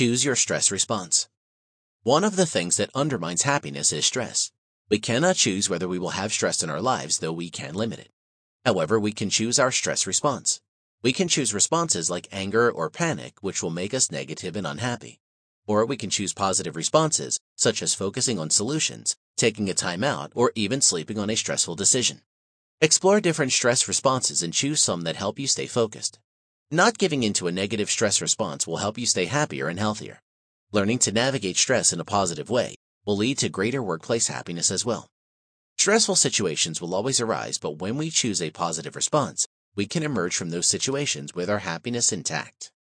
Choose your stress response. One of the things that undermines happiness is stress. We cannot choose whether we will have stress in our lives, though we can limit it. However, we can choose our stress response. We can choose responses like anger or panic, which will make us negative and unhappy. Or we can choose positive responses, such as focusing on solutions, taking a time out, or even sleeping on a stressful decision. Explore different stress responses and choose some that help you stay focused. Not giving into a negative stress response will help you stay happier and healthier. Learning to navigate stress in a positive way will lead to greater workplace happiness as well. Stressful situations will always arise, but when we choose a positive response, we can emerge from those situations with our happiness intact.